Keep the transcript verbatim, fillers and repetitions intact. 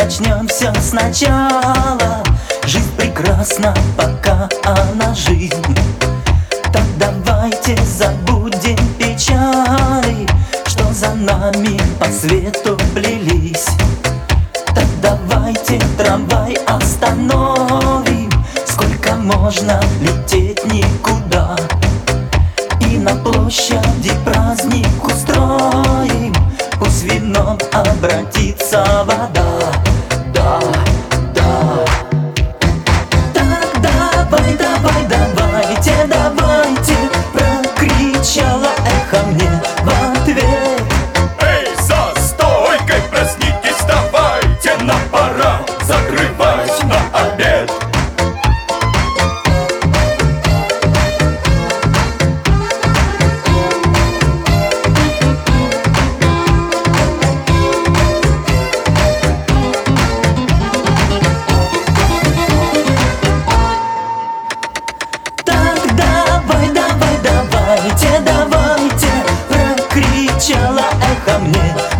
начнем все сначала. Жизнь прекрасна, пока она жизнь. Так давайте забудем печали, что за нами по свету плелись. Так давайте трамвай остановим, сколько можно лететь никуда. И на площади праздник устроим, пусть вином обратится вода. Да, да. Так давай, давай, давайте, давайте, прокричало эхо мне в ответ. Эй, за стойкой, проснитесь, давайте, нам пора закрывать на обед. Давай, давай, давайте, давайте, прокричало эхо мне